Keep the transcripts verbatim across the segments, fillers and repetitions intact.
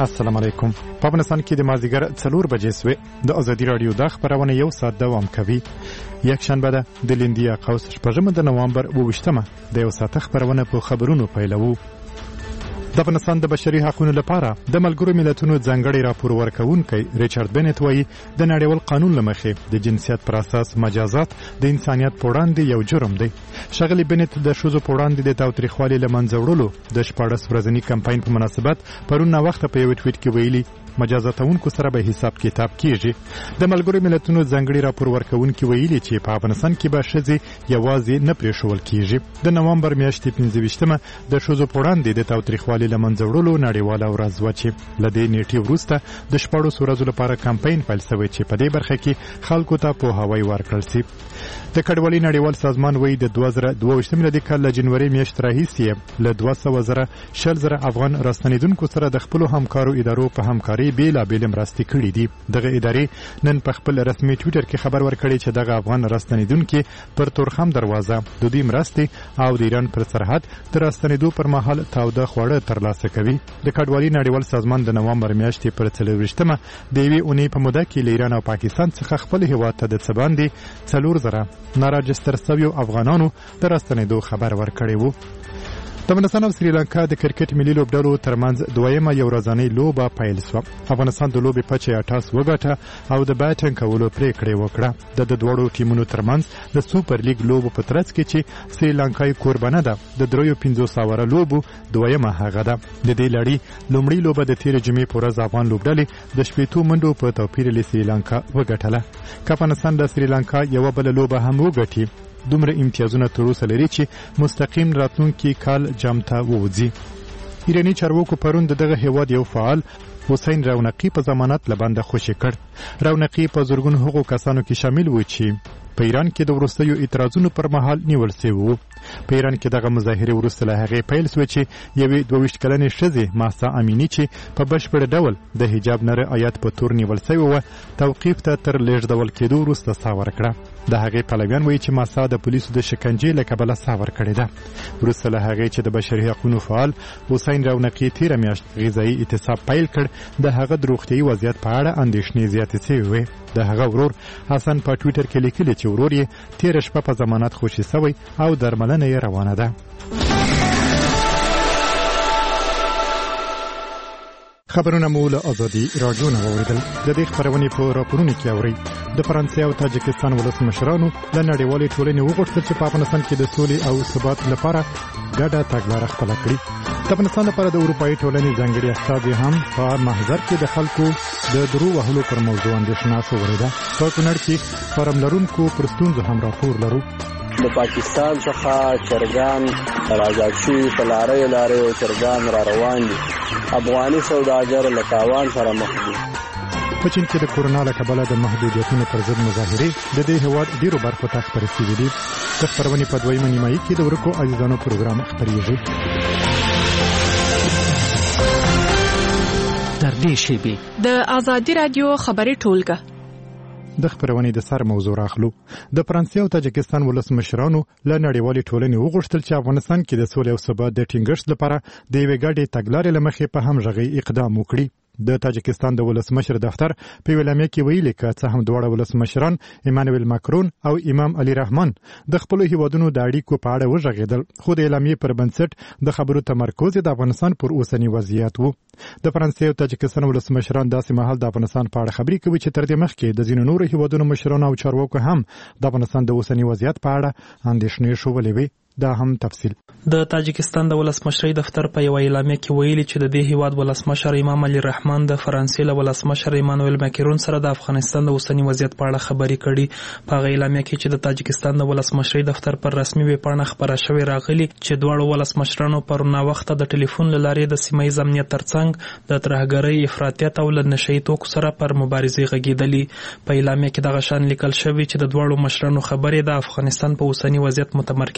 السلام علیکم. په افغانستان کې د مازدیګر څلور بجې سوې د ازادي راډیو د خبرونه یو ساعت دوام کوي. یک شنبه ده د لیندیا قوس شپږمه د نوامبر اوویشتمه د یو ساعت خبرونه په خبرونو پیلوو. د افغانستان د بشري حقوقو لپاره د ملګرو ملتونو ځانګړي راپور ورکوونکی ریچارډ بنت وایي د نړیوال قانون لمخې د جنسیت پر اساس مجازات د انسانیت په وړاندې یو جرم دی. ښاغلي بنت د ښځو په وړاندې د تاوتریخوالي له منځه وړلو د شپاړس ورځني کمپاین په مناسبت پرون ناوخته په یو ټویټ کې ویلي مجازاتونکو سره به حساب کتاب کیږي. د ملګرو ملتونو ځانګړي راپور ورکوونکي ویلي چې په افغانستان کې به ښځې یوازې نه پرېښول کیږي. د نوامبر میاشتې پنځه ویشتمه د ښځو په وړاندې د تاوتریخوالي له منځه وړلو نړیواله ورځ وه چې له دې نیټې وروسته د شپاړسو ورځو لپاره کمپاین پیل شوی چې په دې برخه کې خلکو ته پوهاوی ورکړل شي. د کډوالۍ نړیوال سازمان وایي د دوه زره دوه ویشت میلادي کال له جنوري میاشتې راهیسې له دوه سوه زره شل زره افغان راستنېدونکو سره د خپلو همکارو ادارو په همکارۍ بېلابېلې مرستې کړي دي. دغه ادارې نن په خپل رسمي ټویټر کې خبر ورکړی چې دغه افغان راستنېدونکي پر تورخم دروازه د دوی مرستې او د ایران پر سرحد د راستنېدو پر مهال تاوده خواړه ترلاسه کوي. د کډوالۍ نړیوال سازمان د نوامبر میاشتې پر څلرویشتمه د یوې اونۍ په موده کې له ایران او پاکستان څخه خپل هېواد ته د څه باندې څلور زره ناراجستر شویو افغانانو د راستنېدو خبر ورکړی و. د افغانستان او سریلانکا د کرکټ ملي لوبډلو ترمنځ دویمه یو ورځنۍ لوبه پیل شوه. افغانستان د لوبې پچې اټاس وګټه او د بیټنګ کولو پریکړه وکړه. د دواړو ټیمونو ترمنځ د سوپر لیګ لوبو په ترڅ کې چې سریلانکای کوربانه ده د دریو پنځوس اوره لوبو دویمه هغه ده. د دې لړۍ لومړۍ لوبه د تېرې جمعې په ورځ افغان لوبډلې د شپېتو منډو په توپیر له سریلانکا وګټله. که افغانستان د سریلانکا یوه بله لوبه هم وګټي دومره امتیازونه تر اوسه لري چې مستقیم راتلونکي کال جام ته ووځي. ایراني چارواکو پرون د دغه هیواد یو فعال حسین رونقي په ضمانت له بنده خوشي کړ. رونقي په زرګونو هغو کسانو کې شامل و چې په ایران کې د وروستیو اعتراضونو پر مهال نیول شوي وو. په ایران کې دغه مظاهرې وروسته له هغې پیل شوې چې یوې دوه ویشت کلنې ښځې ماسا امیني چې په بشپړ ډول د حجاب نره آیات په تور نیول شوې وه توقیف ته تر لېږدول کېدو وروسته ساه ورکړه. د هغې پلویان وایي چې ماسا د پولیسو د شکنجې له کبله ساه ورکړې ده. وروسته له هغې چې د بشري حقونو فعال حسین رونقي تېره میاشت غذایي اعتصاب پیل کړ د هغه د روغتیایي وضعیت په اړه اندېښنې زیاتې شوې وې. د هغه ورور حسن په ټویټر کې لیکلي چې ورور یې تېره شپه په ضمانت خوشي شوی او درملنه یې روانه ده. خبرونه مو له ازادي راډیو نه واورېدل. د دې خپرونې په راپورونو کې اورئ د فرانسې او تاجکستان ولسمشرانو له نړیوالې ټولنې وغوښتل چې په افغانستان کې د سولې او ثبات لپاره ګډه تګلاره خپله کړي. د افغانستان لپاره د اروپایي ټولنې ځانګړي استازي هم په محضر کې د خلکو د درو وهلو پر موضوع اندېښنه شوې ده. په کونړ کې فارم لرونکو پر ستونزو هم راپور لرو. د پاکستان څخه چرګان راځي شوي په لارې لارې چرګان را روان دي. افغاني سوداګر له تاوان سره مخ دي. په چین کې د کورونا له کبله د محدودیتونو پر ضد مظاهرې د دې هېواد ډېرو برخو ته خپرې شوي دي. د خپرونې په دویمه نیمایي کې د ورکو عزیزانو پروګرام خپرېږي. تر دې شیبې د ازادي راډیو خبري ټولګه د خبرونې د سر موضوع راخلو. د فرانسې او تاجکستان ولسمشرانو له نړیوالې ټولنې وغوښتل چې افغانستان کې د سولې او ثبات د ټینګښت لپاره د یوې ګډې تګلارې له مخې په همغږۍ اقدام وکړي. د تاجکستان د ولسمشر دفتر په اعلامیه کې ویلي که څه هم دواړه ولسمشران ایمانویل ماکرون او امام علي رحمان د خپلو هیوادونو د اړیکو په اړه وغږېدل، خو د اعلامیې پر بنسټ د خبرو تمرکز د افغانستان پر اوسنی وضعیت و. د فرانسې او تاجکستان ولسمشران داسې مهال د افغانستان په اړه خبرې کوي چې تر دې مخکې د ځینو نورو هیوادونو مشرانو او چارواکو هم د افغانستان د اوسنی وضعیت په اړه اندېښنې ښودلې وې. دا هم تفصیل. د تاجکستان د ولسمشرۍ دفتر په یو اعلامیه کې ویلي چې د دې هیواد ولسمشر امام علي رحمان د فرانسې له ولسمشر ایمانویل ماکرون سره د افغانستان د اوسنی وضعیت په اړه خبرې کړي. په هغه اعلامیه کې چې د تاجکستان د ولسمشرۍ دفتر پر رسمي ویب پاڼه خبره شوې راغلي چې دواړو ولسمشرانو پر ناوخته د ټلیفون له لارې د سیمه ییز امنیت ترڅنګ د ترهګرۍ، افراطیت او له نشه یي توکو سره پر مبارزې غږېدلي. په اعلامیه کې دغه شان لیکل شوي چې د دواړو مشرانو خبرې د افغانستان په اوسنی وضعیت متمرکزې وي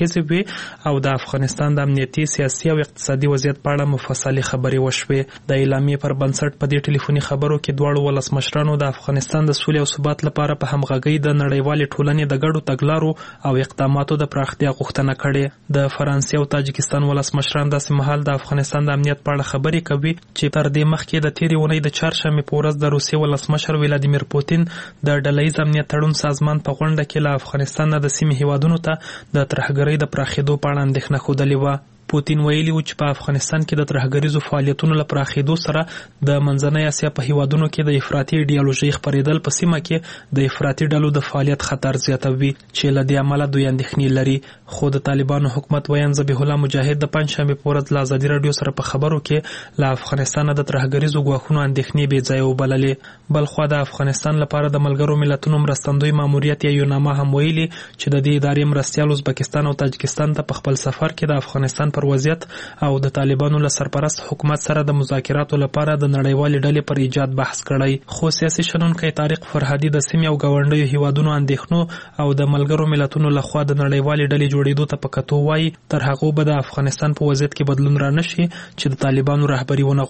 شوې او د افغانستان د امنیتي سیاسي او اقتصادي وضعیت په اړه مفصلي خبرې وشوې. د اعلامیې پر بنسټ په دې ټلیفوني خبرو کې دواړو ولسمشرانو د افغانستان د سولې او ثبات لپاره په همغږۍ د نړیوالې ټولنې د ګډو تګلارو او اقداماتو د پراختیا غوښتنه کړې. د فرانسې او تاجکستان ولسمشران داسې مهال د افغانستان د امنیت په اړه خبرې کوي چې تر دې مخکې د تېرې اونۍ د چهارشنبې په ورځ د روسیې ولسمشر ولادیمیر پوتین د ډلهییز امنیت تړون سازمان په غونډه کې له افغانستان نه د سیمې هیوادونو ته د ترهګرۍ د پراخېدو په اړه اندېښنه ښودلې وه. پوتین ویلي و چې په افغانستان کې د ترهګریزو فعالیتونو له پراخېدو سره د منځنۍ اسیا په هیوادونو کې د افراطي ایډیالوژۍ خپرېدل په سیمه کې د افراطي ډلو د فعالیت خطر زیاتوي چې له دې امله دوی اندېښنې لري. خو د طالبانو حکومت ویاند ذبیح الله مجاهد د پنجشنبې په ورځ له ازادي راډیو سره په خبرو کې له افغانستان د ترهګریزو ګواښونو اندېښنې بې ځایه وبللې. بلخوا د افغانستان لپاره د ملګرو ملتونو مرستندوی ماموریت یا یوناما هم ویلي چې د دې ادارې مرستیال ازبکستان او تاجکستان ته په خپل سفر کې د افغانستان پر وضعیت او د طالبانو له سرپرست حکومت سره د مذاکراتو لپاره د نړیوالې ډلې پر ایجاد بحث کړی. خو سیاسي شنونکی طارق فرهادي د سیمې او ګاونډیو هیوادونو اندېښنو او د ملګرو ملتونو لخوا د نړیوالې ډلې جوړېدو ته په کتو وایي تر هغو به د افغانستان په وضعیت کې بدلون را نشي چې د طالبانو رهبري ونه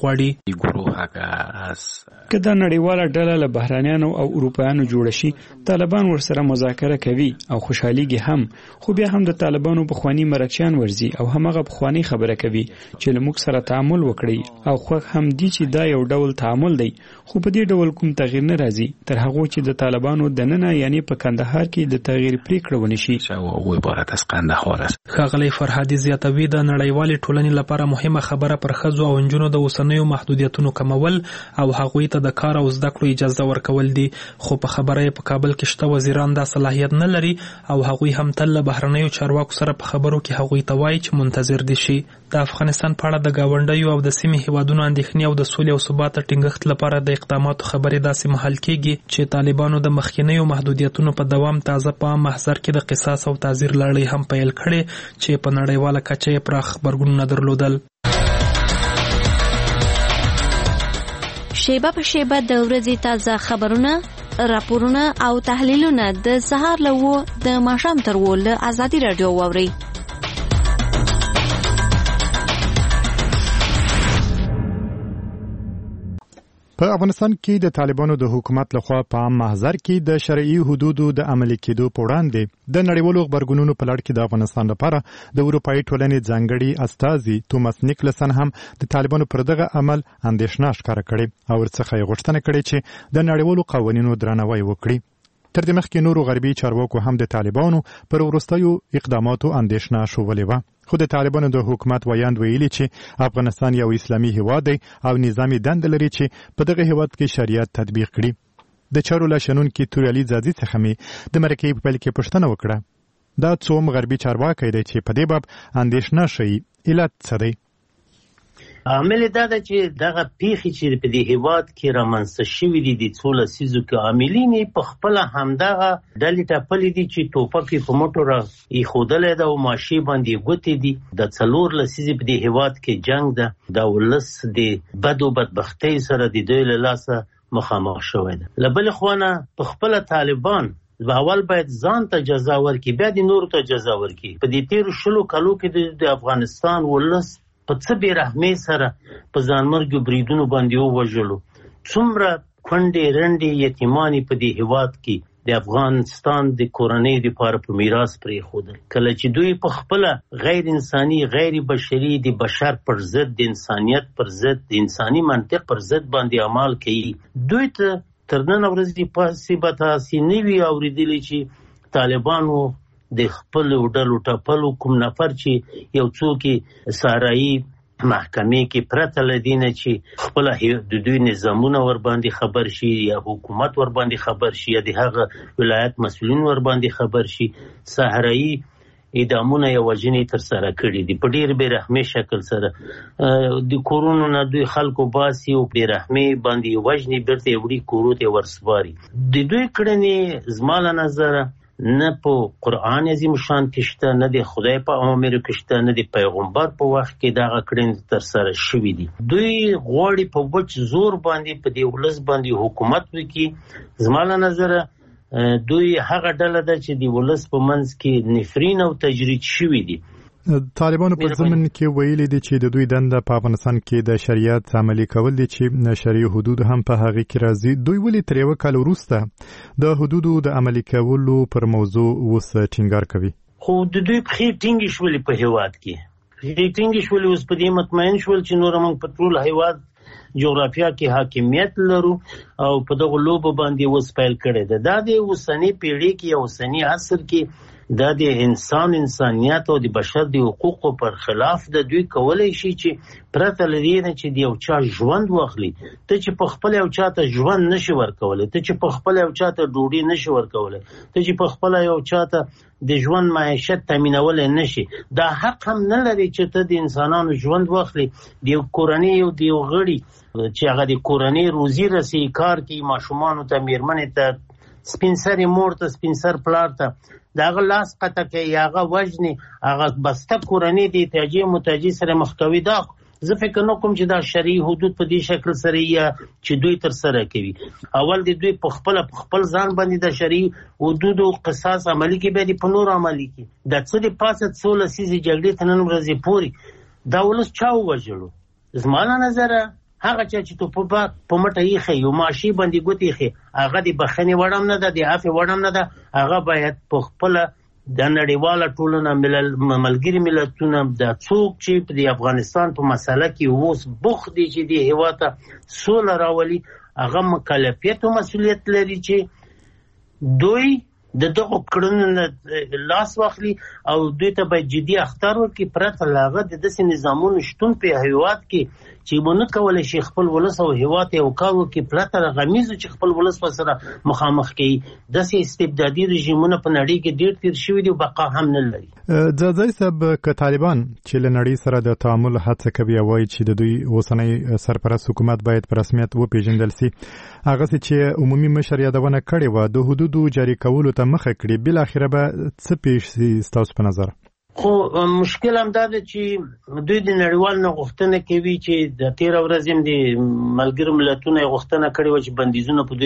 غواړي. که دا نړیواله ډله له بهرانیانو او اروپایانو جوړه شي طالبان ورسره مذاکره کوي او خوشحاليږي هم، خو بیا هم د طالبانو پخوانی مرکچیان ورزي او همغه پخوانی خبره کوي چې له موږ سره تعامل وکړي او خو هم دي چې دا یو ډول تعامل دی، خو په دې ډول کوم تغییر نه راځي تر هغه چې د طالبانو د ننه یعنی په کندهار کې د تغییر پریکړه ونشي. او عبارت از قندهار است. ښاغلی فرهادي زیاتوي د نړیوالې ټولنې لپاره مهمه خبره پر ښځو او نجونو د اوسنیو محدودیتونو کمول او هغوی ته د کار او زده کړو اجازه ورکول دي. خو په خبره په کابل کې شته وزیران دا صلاحیت نه لري او هغوی هم تل له بهرنیو چارواکو سره په خبرو کې هغوی ته وایي چې منتظر دي شي. د افغانستان په اړه د ګاونډیو او د سیمې هیوادونو اندېښنې او د سولې او ثبات ټینګښت لپاره د اقداماتو خبرې داسې مهال کېږي چې طالبانو د مخکینیو محدودیتونو په دوام تازه په محضر کې د قصاص او تعزیر لړۍ هم پیل کړې چې په نړیواله کچه یې پراخ غبرګونونه درلودل. شیبه په شیبه د ورځې تازه خبرونه، راپورونه او تحلیلونه د سهار له و د ماښام تر و له ازادي راډیو واورئ. په افغانستان کې د طالبانو د حکومت لخوا په عام محضر کې د شرعي حدودو د عملي کېدو په وړاندې د نړیوالو غبرګونونو په لړ کې د افغانستان لپاره د اروپایي ټولنې ځانګړي استازي توماس نیکلسن هم د طالبانو پر دغه عمل اندېښنه ښکاره کړې او ورڅخه یې غوښتنه کړې چې د نړیوالو قوانینو درناوی وکړي. تر دې مخکې نورو غربي چارواکو هم د طالبانو پر وروستیو اقداماتو اندېښنه ښودلې وه. خو د طالبانو د حکومت ویاند ویلي چې افغانستان یو اسلامي هیواد دی او نظامي دنده لري چې په دغه هیواد کې شریعت تطبیق کړي. د چارو له شنونکي تورعلي ځاځي څخه مې د مرکې په پیل کې پوښتنه وکړه دا څوم غربي چارواکی دی چې په دې باب اندېښنه ښیي، علت څه دی؟ عامل دا ده چې دغه پیښې چې په دې هیواد کې رامنځته شوي دي د څو لسیزو کې عاملین یې په خپله همدغه ډلې ټپلې دي چې ټوپک یې په مټو را ایښودلی ده او ماشې باندې یې ګوتې دي. د څلور لسیزې په دې هیواد کې جنګ ده، د ولس د بدو بدبختۍ سره د دوی له لاسه مخامخ شوی ده. له بلې خوا نه په خپله طالبان اول باید ځان ته جزا ورکړي بیا د نورو ته جزا ورکړي. په دې تېرو شلو کالو کې د افغانستان ولس په څه بې رحمۍ سره په ځانمرګو بریدونو باندې ووژلو، څومره کونډې رنډې یتیمانې په دې هیواد کې د افغانستان د کورنۍ دپاره په میراث پرېښودل. کله چې دوی په خپله غیر انساني غیر بشري د بشر پر ضد د انسانیت پر ضد د انساني منطق پر ضد باندې عمل کوي، دوی ته تر نن ورځې پاسې به تاسې نه وي اورېدلي چې طالبانو د خپل ډلو ټپلو کوم نفر چې یو څوک صحرایي محکمې کې پرته له دې نه چې خپله د دوی نظامونه ورباندې خبر شي یا حکومت ورباندې خبر شي یا د هغه ولایت مسؤلین ورباندې خبر شي، صحرایي اعدامونه یا وژنې ترسره کړي دي په ډېر بې رحمۍ شکل سره. د کورونو نه دوی خلکو باسي او بې رحمۍ باندې وژني، بیرته یې وړي کورو ته یې ورسپاري. د دوی کړنې زما له نظره نه په قرآن عظیم شان کې شته، نه د خدای په اوامرو کې شته، نه د پیغمبر په وخت کې دغه کړنې ترسره شوي دي. دوی غواړي په وچ زور باندې په دې ولس باندې حکومت وکړي. زما له نظره دوی هغه ډله ده چې د ولس په منځ کې نفرین او تجرید شوي دي. طالبانو په ضمن کې ویلي دي چې د دوی دنده په افغانستان کې د شریعت عملي کول دي چې شرعي حدود هم په هغه کې راځي. دوی ولې تر یو کال وروسته د حدودو د عملي کولو پر موضوع اوس ټینګار کوي؟ خو د دوی پخې ټینګې شولې په هیواد کې پخې ټینګې شولې اوس په دې مطمئن شول چې نور موږ په ټول هیواد جغرافیا کې حاکمیت لرو او په دغه لوبه باندې اوس پیل کړی ده. دا د اوسنۍ پیړۍ کې او اوسنۍ عصر کې دا د انسان انسانیت او د بشر د حقوقو پر خلاف د دوی کولای شي چې پرته لري نه چې د یو چا ژوند واخلي. ته چې په خپل یو چاته ژوند نشي ورکولی، ته چې په خپل یو چاته ډوډۍ نشي ورکولی، ته چې په خپل یو چاته د ژوند معیشت تامینولی نشي، دا حق هم نه لري چې ته د انسانانو ژوند واخلي. د یو کورنۍ یو د یو غړي چې هغه د کورنۍ روزي رسي، کار کوي، ماشومانو ته، میرمنې ته، سپین سرې مور ته، سپین سر پلار ته دا هغه لاس قطع کوي، هغه وژني، هغه بسته کورنۍ د احتیاجي محتاجي سره مخ کوي. دا زه فکر نه کوم چې دا شرعي حدود په دې شکل سره یا چې دوی تر سره کوي. اول د دوی په خپل په خپل ځان باندې د شرعي حدود او قصاص عملي کې به دي په نور عملي کې د څه د پاسه څو لسیزې جګړې ته نن ورځې پورې دا ولس چا ووژلو؟ زما له نظره هغه چې تو په په مټه یې خي یو ماشي باندې ګوتې خي هغه د بخنې وړم نه ده، د عفو وړم نه ده. هغه باید په خپل د نړیواله ټولنه ملل ملګری ملتونه د څوک چې په افغانستان په مسله کې اوس بوخ دي چې د هیواد سوله راولي، هغه مکلفیت او مسؤلیت لري چې دوی د دغه کړنو لاس واخلي او دوی ته باید جدي اختار ورکړي. پرته له هغه د داسې نظامونو شتون په هیواد کې چې مونږ کولای شي خپل ولس او هیواد یو کاوه کې پرته له غمیزو چې خپل ولس سره مخامخ کوي. داسې استبدادي رژیمونه په نړۍ کې ډېر تیر شوي دي او بقا هم نه لري. ځاځی صاحب، که طالبان چې له نړۍ سره د تعامل هڅه کوي او وایي چې د دوی اوسنی سرپرست حکومت باید په رسمیت وپېژندل سي، هغه چې عمومي مشر یادونه کړې وه د حدودو جاري کولو ته مخه کړي، بالاخره به څه پیښ سي ستاسو په نظر؟ خو مشکل هم دا ده چې دوی د نړیوال نه غوښتنه کوي چې د تېره ورځ هم د ملګرو ملتونو یې غوښتنه کړې وه چې بندیزونه په دوی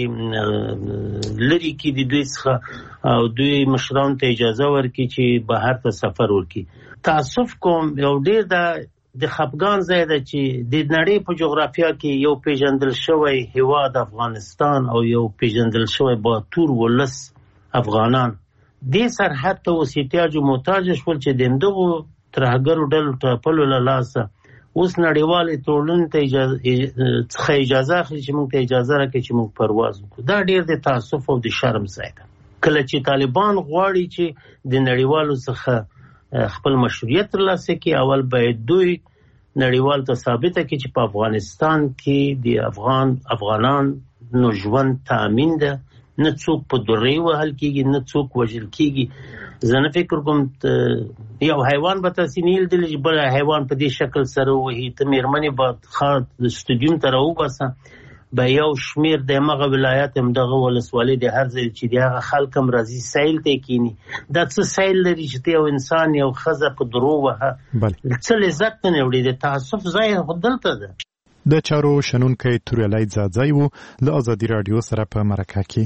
باندې لرې کړي د دوی څخه او دوی مشرانو ته اجازه ورکړي چې بهر ته سفر وکړي. تاسف کوم یو ډېر د د خپګان ځای ده چې د نړۍ په جغرافیا کې یو پیژندل شوی هیواد افغانستان او یو پیژندل شوی باتور ولس افغانان دې سرحد ته اوس احتیاج محتاج شول چې د همدغو ترهګرو ډلو ټاپلو له لاسه اوس نړیوالې ټولنې ته اجازه څخه اجازه اخلي چې موږ ته اجازه راکړي چې موږ پرواز وکړو. دا ډېر د تاسف او د شرم ځای ده. کله چې طالبان غواړي چې د نړیوالو څخه خپل مشروعیت ترلاسه کړي، اول باید دوی نړیوال ته ثابته کړي چې په افغانستان کې د افغان افغانان نو ژوند تامین ده، نه څوک په درې وهل کېږي، نه څوک وژل کېږي. زه نه فکر کوم یو حیوان به تاسې نه لیدلی چې بل حیوان په دې شکل سره ووهي. ته مېرمنې به ښار سټډیوم ته راوباسه، به یو شمېر د همغه ولایت همدغه ولسوالۍ د هر ځای چې د هغه خلک هم راځي سیل ته یې کښېني. دا څه سیل لري چې ته یو انسان یو ښځه په درو وهه، څه لذت ته نه وړي. د تعصب ځای خو دلته ده. د چارو شنونکی توریالی ځاځی و له ازادي راډیو سره په مرکه کې.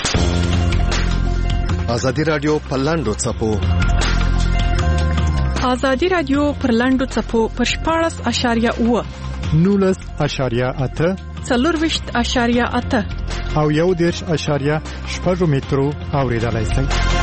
ازادي راډیو په لاندو څپو ازادي راډیو پر لاندو څپو پر شپاړس اشاریه اوه نولس اشاریه اته څلورویشت اشاریه اته او یو دېرش اشاریه شپږ مترو اورېدلای شئ.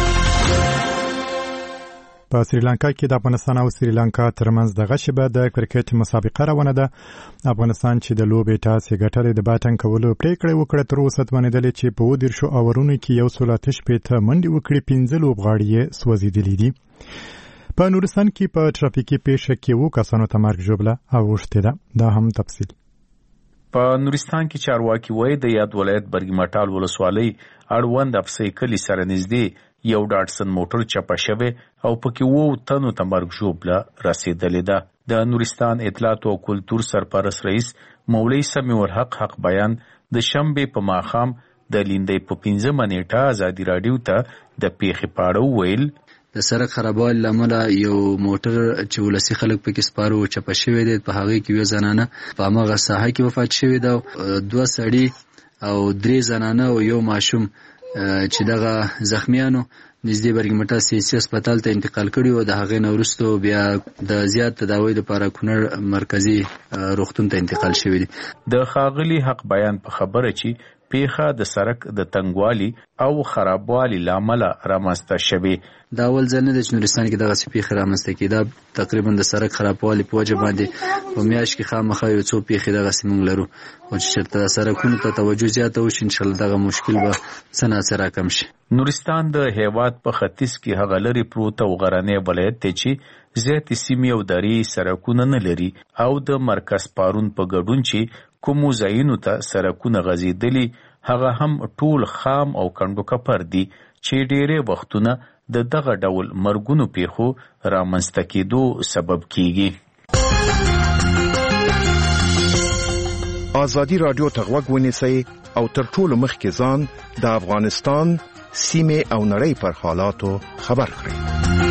په سریلانکا کې د افغانستان او سریلانکا ترمنځ دغه شیبه د کرکټ مسابقه روانه ده. افغانستان چې د لوبې ټاس یې ګټلې د باټن کولو پریکړه وکړه، تر اوسه توانېدلې چې په اووه دېرشو اورونو کې یو سل اته شپېته منډې وکړي، پنځه لوبغاړي یې سوځېدلي دي. په نورستان کې په ټرافیکي پیښه کې اووه کسانو ته مرګ ژوبله اوښتې ده. دا هم تفصیل. په نورستان کې چارواکي وایي د یاد ولایت برګي مټال ولسوالۍ اړوند افسې کلي سره نږدې یو ډاټسن موټر چپه شوی او پکې اووه تنو ته مرګ ژوبله رسېدلې ده. د نورستان اطلاعات او کلتور سرپرست رئیس مولوي سمیع الحق حق بیان د شنبې په ماښام د لیندۍ په پنځمه نیټه ازادي راډیو ته د پیښې په اړه وویل د سړک خرابوالي له امله یو موټر چې ولسي خلک پکې سپاره و چپه شوی دی. په هغې کې یوه زنانه په هماغه ساحه کې وفات شوې ده، دوه سړي او درې زنانه او یو ماشوم چې دغه زخمیانو نږدې برګمټا سیاسي هسپتال ته انتقال کړی او د هغې نه وروسته بیا د زیات تداوی لپاره کونړ مرکزی روغتون ته انتقال شوی دی. د ښاغلي حق بیان په خبره چې پیښه د سړک د تنګوالي او خرابوالي لامل رامنځته شوې. دا اول ځل نه دی چې نورستان کې دغه پیښه رامنځته کېده. تقریبا د سړک خرابوالي په وجه باندې په میاشت کې خامخا یو څو پیښې دغه موږ لرو او چې چېرته سړکونو ته توجه زیاته وشي انشاءالله دغه مشکل به څه ناڅه راکم شي. نورستان د هیواد په ختیځ کې هغه لرې پروت او غرنی ولایت دی چې زیاتې سیمې او درې سړکونه نه لري او د مرکز پارون په ګډون چې کومو ځایونو ته سړکونه غځېدلي هغه هم ټول خام او کنډو کپر دي چې ډېرې وختونه د دغه ډول مرګونو پیښو رامنځته کېدو سبب کیږي. ازادي رادیو ته غوږ ونیسئ او تر ټولو مخکې ځان د افغانستان سیمې او نړۍ پر حالاتو خبر کړئ.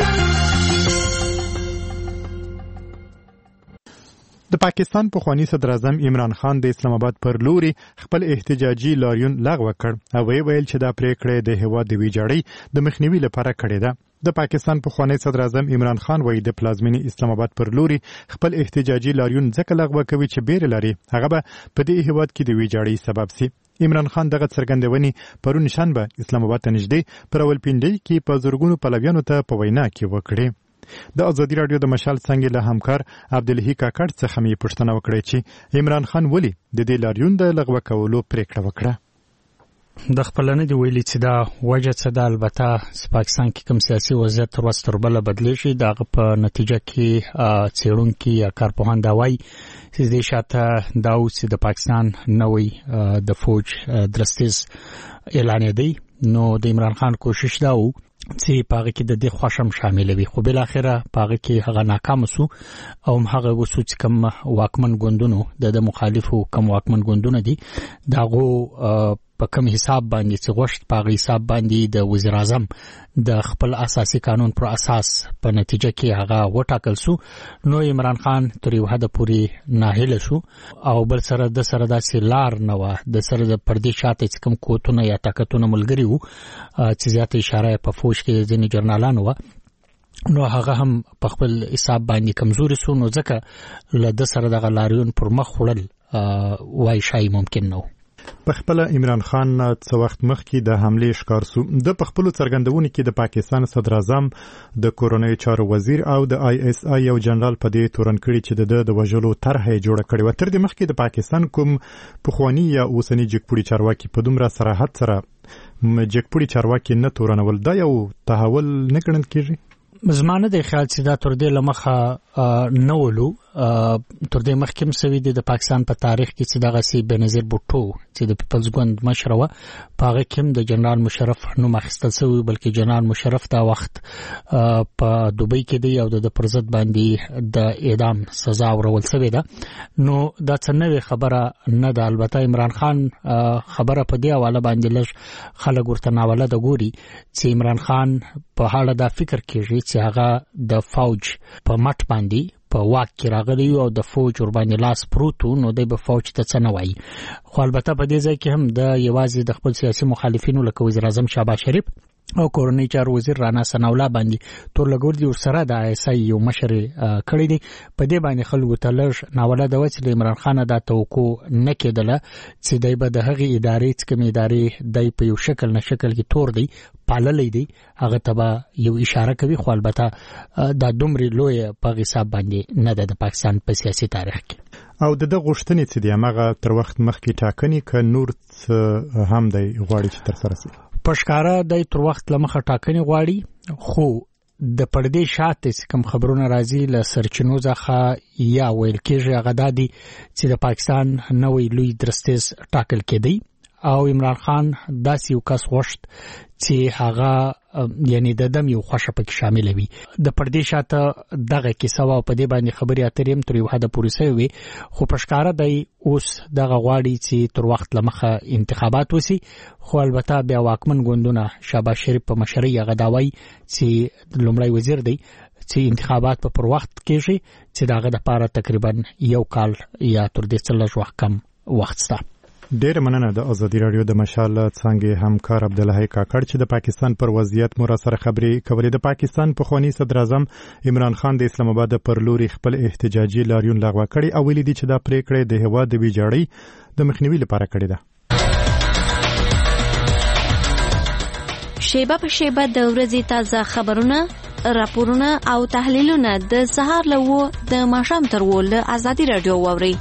د پاکستان پخوانی صدر اعظم عمران خان د اسلام آباد پر لوري خپل احتجاجي لاریون لغوه کړ او ویل چې دا پریکړه د هیواد د ویجاړۍ د مخنیوي لپاره کړې ده. د پاکستان پخوانی صدر اعظم عمران خان وایي د پلازمینې اسلام آباد پر لوري خپل احتجاجي لاریون ځکه لغوه کوي چې بیر لري هغه به په دې هیواد کې د ویجاړۍ سبب سي. عمران خان دغه څرګندونې پرون شنبه اسلام آباد ته نږدې پر راولپنډۍ کې په زرګونو پلویانو ته په وینا کې وکړې. د ازادي رادیو د مشال څنګه له همکار عبدالهی کاکړ څخه مې پوښتنه وکړه چې عمران خان ولې د دې لاریون د لغوه کولو پریکړه وکړه. د خپل نه دی ویلي چې دا وجه څه ده. البته پاکستان کې کوم سیاسي وضعیت تر وروسته تر بله بدلی شي دغه په نتیجه کې څېړونکي یا کارپوهان دا وایي چې دې شاته دا و چې د پاکستان نوی د فوج درستیز اعلانېدی نو د عمران خان کوشش دا و چې پاغه کې د دې خوشم شامل وي خو بل اخره پاغه کې هغه ناکام سو او هغه وسو چې کوم واکمن ګوندونو د مخالفو کوم واکمن ګوندونه دي داغو په کوم حساب باندې چې غوښت پاغه حساب باندې د وزیر اعظم د خپل اساسي قانون پر اساس په نتیجه کې هغه وټاکل سو. نو عمران خان تر یو حد پورې ناهیله شو او بل سره د سره داسې لار نه و د سره د پردې شاته چې کوم کوتونه یا طاقتونه ملګری وو چې زیاته اشاره په فوج کې ځینې جرنالانو و نو هغه هم په خپل حساب باندې کمزوري سو نو ځکه له د سره دغه لاریون پر مخ وړل وای شای ممکن نو. په خپل عمران خان څو وخت مخکې د حملې ښکار سو. د په خپل څرګندونې کې د پاکستان صدر اعظم د کورنۍ چارو وزیر او د آی اس آی یو جنرال په دې تورن کړي چې د د وژلو طرح جوړ کړي و. تر دې مخکې د پاکستان کوم پخوانی یا اوسنی جګپوړي چارواکي په دومره صراحت سره جګپوړي چارواکي نه تورنول دا یو تحول نه ګڼل کیږي. زمانه د خیال چې دا تر دې لمخه نه ولو تر دې مخکې مسوي د پاکستان په تاریخ کې چې دغه سی بنظیر بوټو چې د پیپلز ګوند مشر و پاغه کې د جنرال مشرف نوم اخیستل شوی بلکې جنرال مشرف دا وخت په دوبۍ کې دی او د پرزت باندې د اعدام سزا ورول شوی ده. نو دا څه نوې خبره نه ده. البته عمران خان خبره په دې حواله باندې لږ خلک ورته ناوله د ګوري چې عمران خان په حاله دا فکر کوي چې هغه د فوج په مټ باندې په واک کې راغلی او د فوج ور باندې لاس پروت نو د به فوج ته څه نه وایي. خو البته په دې ځای کې هم د یوازې د خپل سیاسي مخالفینو لکه وزیر اعظم شهباز شریف او کورنۍ چارو وزیر رانا ثناءالله باندې تور لګور دي سره د آی اس آی یو مشر کړی دی. په دې باندې خلکو ته لږ ناوله د وڅ د عمران خان د توقع نه کېدله چې دای به د هغې ادارې چې کوم ادارې دای په یو شکل نه شکل کې تور دی پاللې دی هغه ته یو اشاره کوي. خو البته دا دومره لوی په حساب باندې نه ده د پاکستان په سیاسي تاریخ کې. او د دغه غوښتنې چې دی هغه تر وخت مخکې ټاکنې ک نور هم دی غواړي چې تر سره شي پښکارا د تر وخت لمخه ټاکنې غواړي. خو د پردې شاته کوم خبرونه راځي له سرچینو ځخه یا ویل کېږي هغه دادي چې د پاکستان نوې لوی درستیز ټاکل کېدی او عمران خان داسې یو کس غوښت چې هغه یعنی د دم یو خوشه پکې شامل وي. د پردې شاته دغه کیسه او په دې باندې خبرې اترې هم تر یو حد پورې سوي وي. خو پښکارا دی اوس دغه غواړي چې تر وخت لمخه انتخابات وسی. خو البته بیا واکمن ګوندونه شهباز شریف په مشرۍ هغه داوي چې لومړی وزیر دی چې انتخابات په پر وخت کېږي چې دغه د پاره تقریبا یو کال یا تر دې څلور وخت کم وخت ستا. ډېر مننه د ازادي راډیو د مشال څنګه همکار عبدالحی کاکړ چې د پاکستان پر وضعیت مو را سره خبرې کولې. د پاکستان پخوانی صدر اعظم عمران خان د اسلام آباد پر لوري خپل احتجاجي لاریون لغوه کړی او ویلي دي چې دا پریکړه د هیواد د ویجاړۍ د مخنیوي لپاره کړې ده. شیبه په شیبه د ورځې تازه خبرونه، راپورونه او تحلیلونه د سهار له وو د ماښام تر وو له ازادي راډیو واورئ.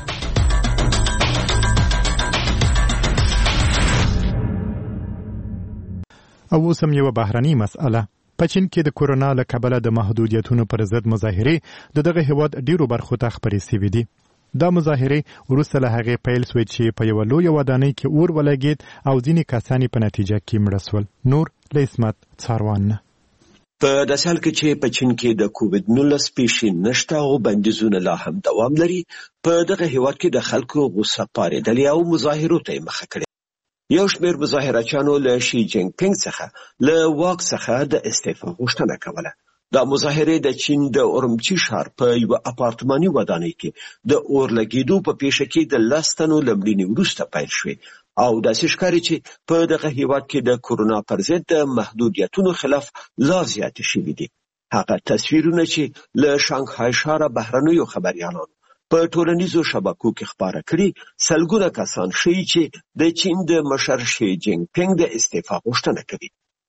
او اوس هم یوه بهرنۍ مسأله. په چین کې د کورونا له کبله د محدودیتونو پر ضد مظاهرې د دغه هیواد ډیرو برخو ته خپرې سوي دي. دا مظاهرې وروسته له هغې پیل سوې چې په یوه لویه ودانۍ کې اور ولګېد او ځینې کسان په نتیجه کې مړه سول. نور له عصمت څاروان نه. په داسې حال کې چې په چین کې د کووډ نولس پیښې نشته او بندیزونه لا هم دوام لري، په دغه هیواد کې د خلکو غوسه پارېدلې او مظاهرو ته یې مخه کړې. یو شمېر مظاهرچیانو له شي جینګ پینګ څخه له واک څخه د استعفا غوښتنه کوله. دا مظاهرې د چین د اورمچي ښار په یوه اپارتماني ودانۍ کې د اور لګېدو په پیښه کې د لس تنو له مړینې وروسته پیل شوې او داسې ښکاري چې په دغه هیواد کې د کورونا پر ضد د محدودیتونو خلاف لا زیاتې شوي دي. هغه تصویرونه چې له شانګهای ښاره بهرنیو خبریالانو په ټولنیزو شبکو کې خپاره کړي، سلګونه کسان ښیي چې د چین د مشر شي جینګ پینګ د استعفا غوښتنه کوي.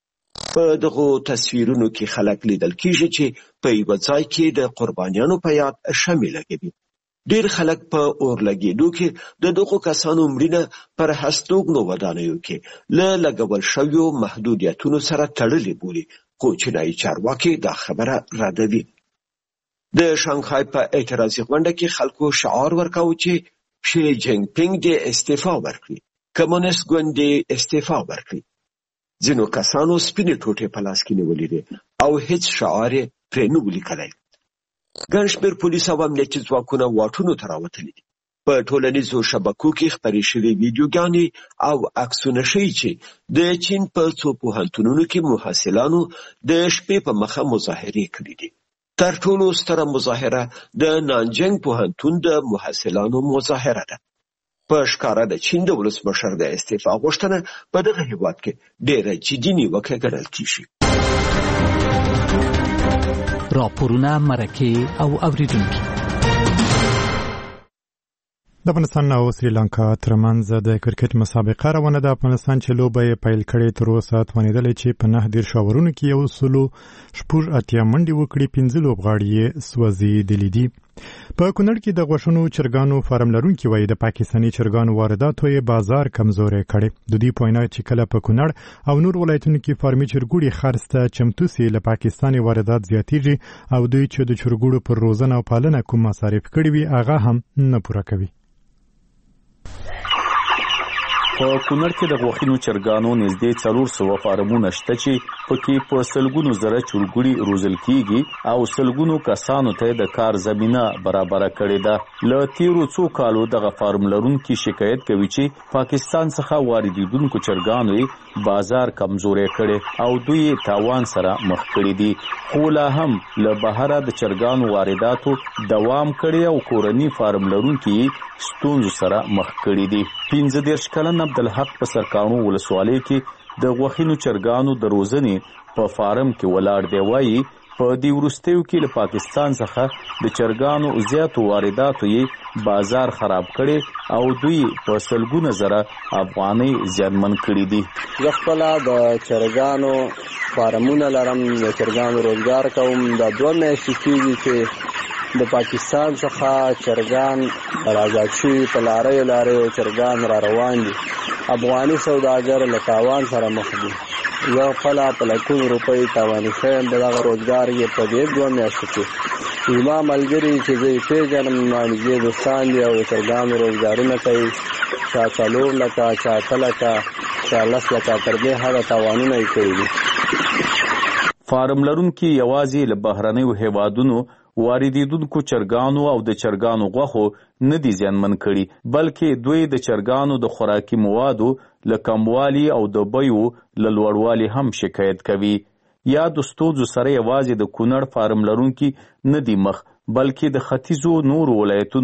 په دغو تصویرونو کې خلک لیدل کېږي چې په یوه ځای کې د قربانیانو په یاد شمع لګوي. ډېر خلک په اور لګېدو کې د دغو کسانو مړینه پر هستوګنو ودانیو کې له لګول شویو محدودیتونو سره تړلې بولي، خو چینایي چارواکي دا خبره ردوي. د شانګهای په اعتراضي غونډه کې خلکو شعار ورکاوه چې شي جینګ پینګ دې استعفا ورکړي، کمونیست ګوند دې استعفا ورکړي. ځینو کسانو سپینې ټوټې په لاس کې نیولې دي او هیڅ شعار یې پرې نه و لیکلی. ګڼ شمېر پولیس او امنیتي ځواکونه واټونو ته راوتلي دي. په ټولنیزو شبکو کې خپرې شوې ویډیوګانې او عکسونه ښیي چې د چین په څو پوهنتونونو کې محصلانو د شپې په مخه مظاهرې کړې دي. تر ټولو ستره مظاهره د نانجنګ پوهنتون د محصلانو مظاهره ده. په ښکاره د چین د ولسمشر د استعفا غوښتنه په دغه هیواد کې ډېره جدي نیوکه ګڼل کېږي. راپورونه، مرکې او اوریدونکي. د افغانستان او سریلانکا ترمنځ د کرکټ مسابقه روانه ده. افغانستان چې لوبه یې پیل کړې تر اوسه توانېدلی چې په نهه دېرش اورونو کې یو سلو شپږ اتیا منډې وکړي، پنځه لوبغاړي یې سوځېدلي دي. په کونړ کې د غوښنو چرګانو فارم لرونکي وایي د پاکستاني چرګانو وارداتو یې بازار کمزوری کړی. د دوی په وینا چې کله په کونړ او نور ولایتونو کې فارمي چرګوړي خرڅ ته چمتو سي، له پاکستان واردات زیاتېږي او دوی چې د چرګوړو پر روزنه او پالنه کوم مصارف کړي وي هغه هم نه پوره کوي. په کونړ کې د غوښینو چرګانو نږدې څلور سوه فارمونه شته چې پکې په سلګونو زره چرګوړي روزل کیږي او سلګونو کسانو ته د کار زمینه برابره کړې ده. له تیرو څو کالو دغه فارم لرونکي شکایت کوي چې پاکستان څخه واردېدونکو چرګانو بازار کمزوری کړي او دوی تاوان سره مخ کړي دي. خو لا هم له بهره د چرګانو وارداتو دوام کړي او کورني فارم لرونکي ستونزو سره مخ کړي دي. پنځه دېرش کلن عبدالحق په سرکانو ولسوالۍ کې د غوښینو چرګانو د روزنې په فارم کې ولاړ دی. وایي په دې وروستیو کې له پاکستان څخه د چرګانو زیاتو وارداتو یې بازار خراب کړي او دوی په سلګونه زره افغانۍ زیانمن کړي دي. زه خپله د چرګانو فارمونه لرم، د چرګانو روزګار کوم. دا دوه میاشتې کېږي چې د پاکستان څخه چرګان راځي شوي، په لاریو لاریو چرګان را روان دي. افغاني سوداګر له تاوان سره مخ دي. زه خپله په لکونو روپۍ تاواني شوی یم. د دغه روزګار یې په دې دوه میاشتو کې زما ملګري چې زه یې پېژنم، نږدې دوستان دي او د چرګانو روزګارونه کوي. چا څلور لکه، چا اته لکه، چا لس لکه، تر دې حده تاوانونه یې کړي دي. فارم لرونکي یوازې له بهرنیو هیوادونو واردېدونکو چرګانو او د چرګانو غوښو نه دي زیانمن کړي، بلکې دوی د چرګانو د خوراکي موادو له کموالي او د بیو له لوړوالي هم شکایت کوي. یا د ستونزو سره یوازې د کونړ فارم لرونکي نه دي مخ، بلکې د ختیځو نورو ولایتونو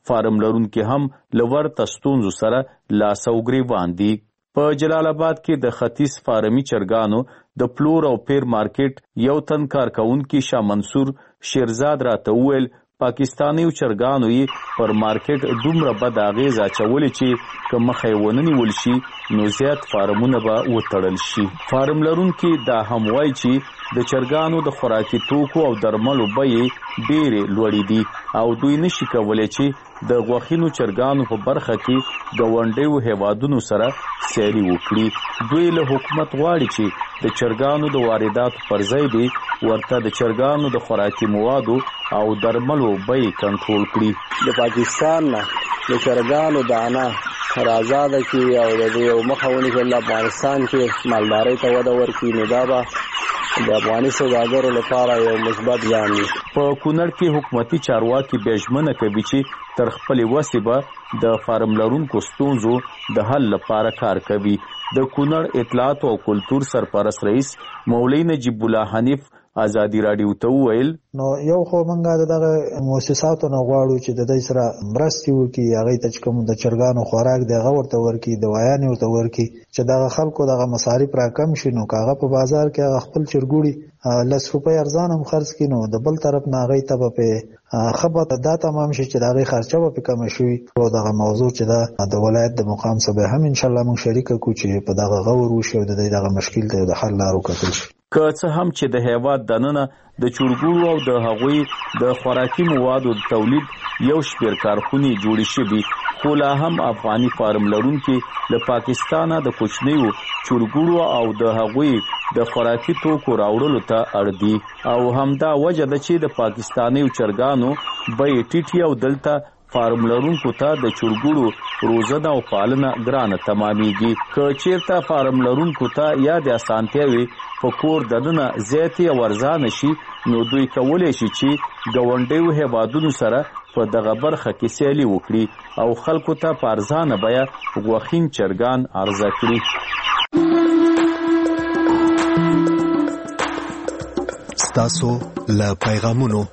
فارم لرونکي هم له ورته ستونزو سره لاس او ګریوان دي. په جلال آباد کې د ختیځ فارمي چرګانو د پلور او پیر مارکیټ یو تن کارکونکي شاه منصور شیرزاد راته وویل پاکستاني چرګانو یې پر مارکیټ دومره بد اغیز اچولې چې که مخه یې ونه نیول شي نو زیات فارمونه به وتړل شي. فارم لرونکي دا هم وایي چې د چرګانو د خوراکي توکو او درملو بیې ډېرې لوړې دي او دوی نشي کولی چې د غوښینو چرګانو په برخه کې ګاونډیو هیوادونو سره سیالي وکړي. دوی له حکومت غواړي چې د چرګانو د وارداتو پر ځای دی ورته د چرګانو د خوراکي موادو او درملو بیې کنټرول کړي. د پاکستان نه د چرګانو دانه آزاده کړي او د دې مخه ونیسي چې افغانستان کې مالدارۍ ته وده ورکړي نو دا به د افغاني سوداګرو لپاره یو مثبت ګام وي. په کونړ کې حکومتي چارواکي بیا ژمنه کوي چې تر خپلې وسې به د فارم لرونکو ستونزو د حل لپاره کار کوي. د کونړ اطلاعات او کلتور سرپرست رئیس مولوي نجیب الله حنیف ازادي راډیو ته وویل نو یو خو مونږه دغه مؤسساتو نه غواړو چې د دې سره مرستې وکړي هغه ته چې کوم د چرګانو خوراک دی هغه ورته ورکړي دوايانې ورته ورکړي چې دغه خلکو دغه مصارف راکم شي نو هغه په بازار کې هغه خپل چرګوړي لس روپۍ ارزان هم خرڅ کړي نو د بل طرف نه هغه ته په خبره دا تمام شي چې دغه خرچه به کم شي. او دغه موضوع چې دا د ولایت د مقام سره هم ان شاء الله مونږ شریک کوو چې په دغه غور وشي او د دغه مشکل ته د حل لارو کتل شي. که څه هم چې د هیواد دننه د چرګوړو او د هغوی د خوراکي موادو د تولید یو شمېر کارخونې جوړې شوي خو لا هم افغاني فارم لرونکي له پاکستانه د کوچنیو چرګوړو او د هغوی د خوراکي توکو راوړلو ته اړ دي او همدا وجه ده چې د پاکستاني چرګانو بیې ټیټې او دلته فارم لرونکو ته د چرګوړو روزنه او پالنه ګرانه تمامیږي. که چیرته فارم لرونکو ته یا د اسانتیاوي په کور دننه زیاتې او ارزانه شي نو دوی کولی شي چې ګاونډیو هیوادونو سره په دغه برخه کې سیالي وکړي او خلکو ته په ارزانه بیه غوښین چرګان عرضه کړي. ستاسو له پیغامونو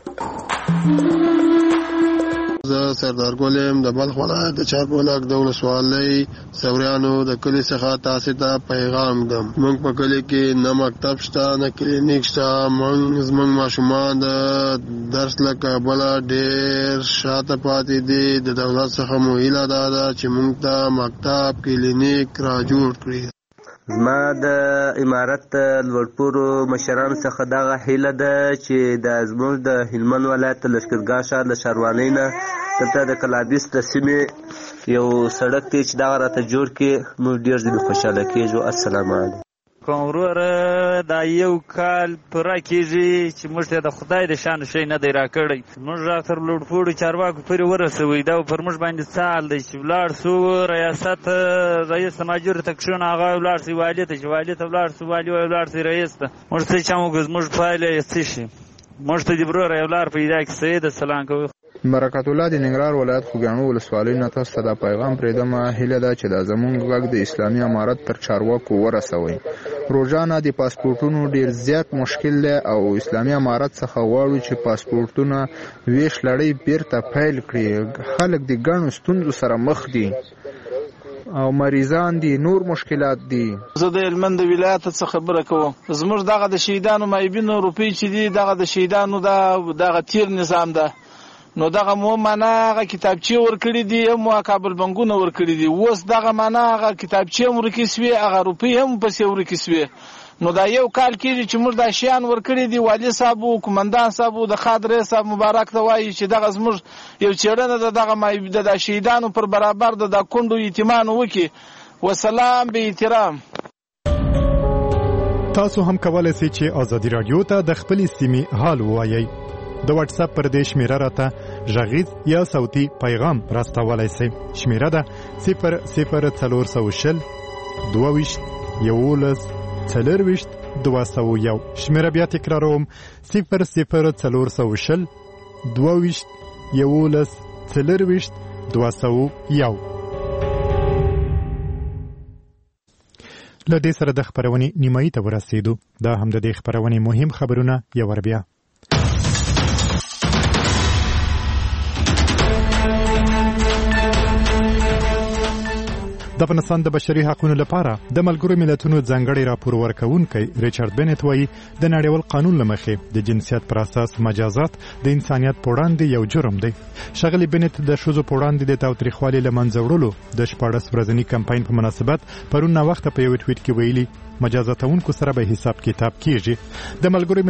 زه سردار ګولم د بلخ ولایت د چاربولک د ولسوالۍ سوریانو د کلي څخه تاسو ته پیغام دم. موږ په کلي کې نه مکتب شته نه کلینیک شته. موږ زموږ ماشومان د درس له کبله ډېر شاته پاتې دي. د دولت څخه مو هیله دا ده چې موږ ته مکتب کلینیک را جوړ کړي. زما د امارت لوړپورو مشرانو څخه دغه هیله ده چې د زموږ د هلمند ولایت لښکرګاه ښار له ښاروالۍ نه دلته د کلابیس د سیمې یو سړک دی چې دغه راته جوړ کړي موږ ډېر ځینې خوشحاله کېږو. السلام علیکم. کوم وروره دا یو کال پوره کېږي چې موږ ته د خدای د شان شی نه دی راکړی. موږ ډاکټر لوړپوړو چارواکو پورې ورسوئ دا پر موږ باندې څه حال دی چې ولاړ سو ریاست رئیس ماجور ته کښېنه هغه ولاړ سي والي ته چې والي ته ولاړ سو والي ولاړ سي رئیس ته موږ ته چا وګز موږ پایله یې څه شي موږ ته دې وروره یو لار پیدا کړي. سید السلام کوو. برکت الله د ننګرهار ولایت خوږیاڼو ولسوالۍ نه تاسو ته دا پیغام پرېږدم. هیله ده چې دا زموږ غږ د اسلامي امارت تر چارواکو ورسوئ. روزانه د پاسپورټونو ډیر زیات مشکل دی او اسلامي امارت څخه غواړو چې پاسپورټونه ویش لړۍ بیرته پیل کړي. خلک د ګڼو ستونزو سره مخ دي او مریضان دي نور مشکلات دي. زه د هلمند ولایت څخه خبره کوم. زموږ دغه د شهیدانو مایبینو روپۍ چې دي دغه د شهیدانو دغه تیر نظام ده نو دغه مو معنا هغه کتابچې ورکړي دي هم کابل بنګونه ورکړي دي. اوس دغه معنا هغه کتابچې هم ورکې سوې هغه روپۍ هم پسې ورکې سوې نو دا یو کال کېږي چې موږ دا شیان ورکړي دي. والي صاحب او قومندان صاحب او د خادرې صاحب مبارک ته وایي چې دغه زموږ یو څېړنه ده دغه د شهیدانو پر برابر د دا کونډو یتیمانو وکړي. وسلام به احترام. تاسو هم کولای شئ چې ازادي رادیو ته د خپلې سیمې حال ووایئ. د واتس اپ پر دې شمیره راته غږیز یا صوتي پیغام راستولای شئ. شمیره ده صفر صفر څلور سوه شل دوه ویشت یولس څلرویشت دوه سوه یو. شمیره بیا تکراروم صفر صفر څلور سوه شل دوه ویشت یولس څلرویشت دوه سوه یو. له دې سره د خپرونې نیمایي ته ورسېدو. دا هم د دې خپرونې مهم خبرونه یو ور بیا. د افغانستان د بشري حقوقو لپاره د ملګرو ملتونو ځانګړي راپور ورکوونکی ریچارډ بنت وایي د نړیوال قانون لمخې د جنسیت پر اساس مجازات د انسانیت په وړاندې یو جرم دی. ښاغلي بنت د ښځو په وړاندې د تاوتریخوالي له منځه وړلو د شپاړس ورځني کمپاین په مناسبت پرون ناوخته په یو ټویټ کې ویلي مجازاتونکو سره به حساب کتاب کیږي. د ملګرو